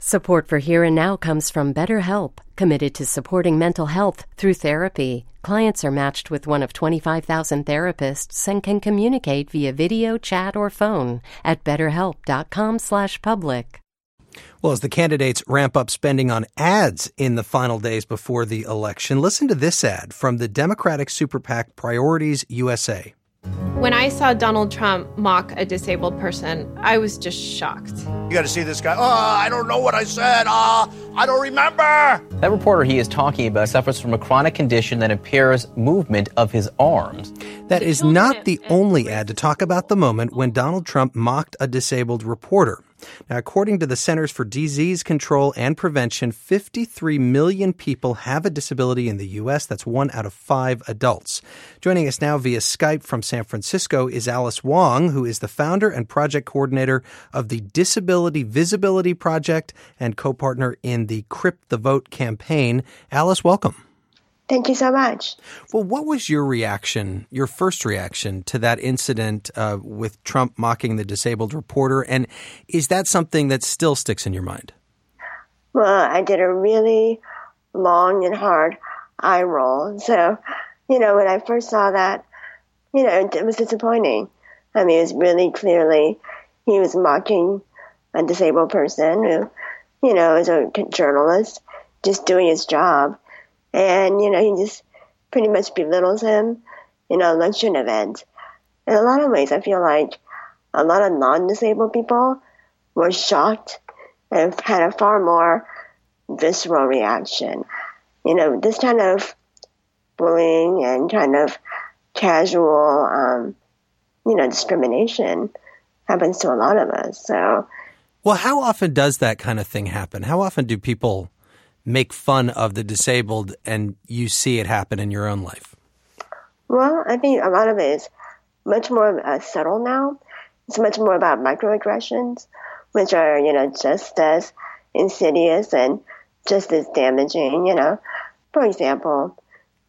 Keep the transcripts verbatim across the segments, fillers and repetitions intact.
Support for Here and Now comes from BetterHelp, committed to supporting mental health through therapy. Clients are matched with one of twenty-five thousand therapists and can communicate via video, chat, or phone at betterhelp.com slash public. Well, as the candidates ramp up spending on ads in the final days before the election, listen to this ad from the Democratic super PAC Priorities U S A. When I saw Donald Trump mock a disabled person, I was just shocked. You got to see this guy. Oh, I don't know what I said. Ah, oh, I don't remember. That reporter he is talking about suffers from a chronic condition that impairs movement of his arms. That is not the only ad to talk about the moment when Donald Trump mocked a disabled reporter. Now, according to the Centers for Disease Control and Prevention, fifty-three million people have a disability in the U S. That's one out of five adults. Joining us now via Skype from San Francisco is Alice Wong, who is the founder and project coordinator of the Disability Visibility Project and co-partner in the Crypt the Vote campaign. Alice, welcome. Thank you so much. Well, what was your reaction, your first reaction to that incident uh, with Trump mocking the disabled reporter? And is that something that still sticks in your mind? Well, I did a really long and hard eye roll. So, you know, when I first saw that, you know, it was disappointing. I mean, it was really clearly he was mocking a disabled person who, you know, is a journalist just doing his job. And, you know, he just pretty much belittles him in an election event. In a lot of ways, I feel like a lot of non-disabled people were shocked and had a far more visceral reaction. You know, this kind of bullying and kind of casual, um, you know, discrimination happens to a lot of us. So, well, how often does that kind of thing happen? How often do people make fun of the disabled and you see it happen in your own life? Well, I think a lot of it is much more uh, subtle now. It's much more about microaggressions, which are, you know, just as insidious and just as damaging, you know. For example,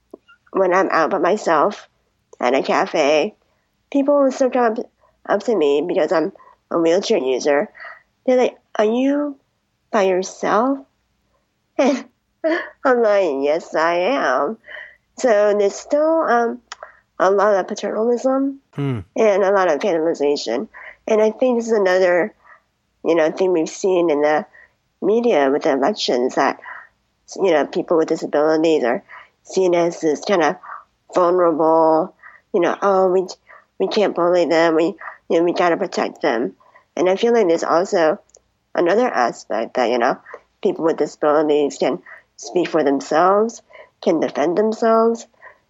when I'm out by myself at a cafe, people will still come up, up to me because I'm a wheelchair user. They're like, "Are you by yourself?" And I'm like, yes, I am. So there's still um, a lot of paternalism hmm. and a lot of vandalization. And I think this is another, you know, thing we've seen in the media with the elections, that, you know, people with disabilities are seen as this kind of vulnerable, you know, oh, we we can't bully them. We, you know, we got to protect them. And I feel like there's also another aspect that, you know, people with disabilities can speak for themselves, can defend themselves.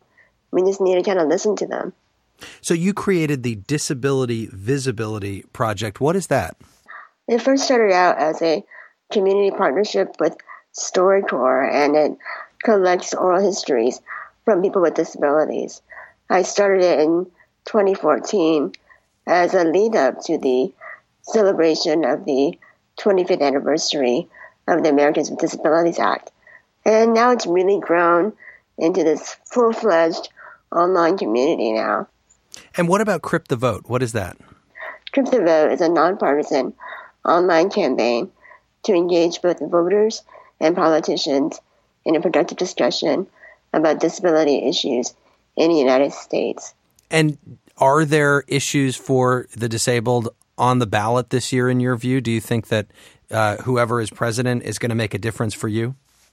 We just need to kind of listen to them. So you created the Disability Visibility Project. What is that? It first started out as a community partnership with StoryCorps, and it collects oral histories from people with disabilities. I started it in twenty fourteen as a lead-up to the celebration of the twenty-fifth anniversary of the Americans with Disabilities Act. And now it's really grown into this full-fledged online community now. And what about Crypt the Vote? What is that? Crypt the Vote is a nonpartisan online campaign to engage both voters and politicians in a productive discussion about disability issues in the United States. And are there issues for the disabled on the ballot this year, in your view? Do you think that Uh, whoever is president is going to make a difference for you?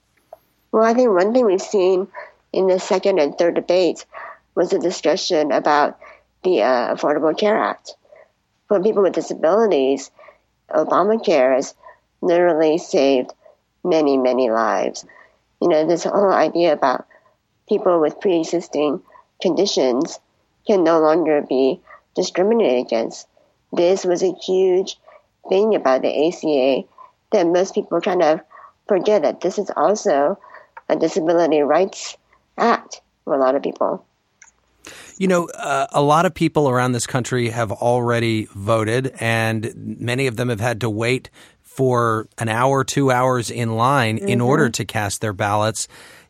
Well, I think one thing we've seen in the second and third debates was a discussion about the uh, Affordable Care Act. For people with disabilities, Obamacare has literally saved many, many lives. You know, this whole idea about people with pre-existing conditions can no longer be discriminated against. This was a huge thing about the A C A that most people kind of forget, that this is also a disability rights act for a lot of people. You know, uh, a lot of people around this country have already voted, and many of them have had to wait for an hour, two hours in line mm-hmm. in order to cast their ballots.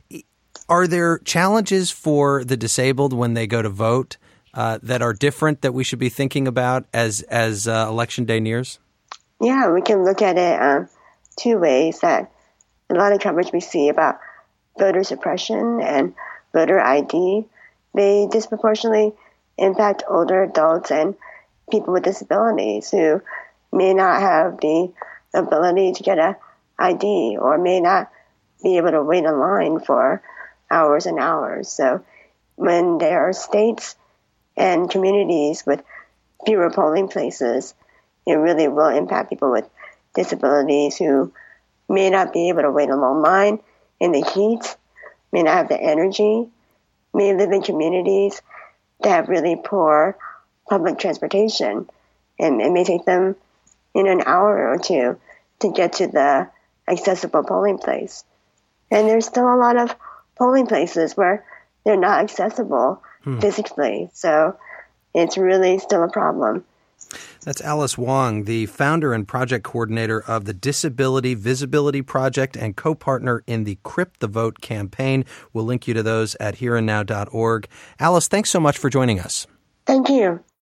Are there challenges for the disabled when they go to vote uh, that are different that we should be thinking about as, as uh, Election Day nears? Yeah, we can look at it um, two ways that a lot of coverage we see about voter suppression and voter I D, they disproportionately impact older adults and people with disabilities who may not have the ability to get a I D or may not be able to wait in line for hours and hours. So when there are states and communities with fewer polling places, it really will impact people with disabilities who may not be able to wait a long line in the heat, may not have the energy, may live in communities that have really poor public transportation, and it may take them in an hour or two to get to the accessible polling place. And there's still a lot of polling places where they're not accessible hmm. physically, so it's really still a problem. That's Alice Wong, the founder and project coordinator of the Disability Visibility Project and co-partner in the Crypt the Vote campaign. We'll link you to those at here and now dot org. Alice, thanks so much for joining us. Thank you.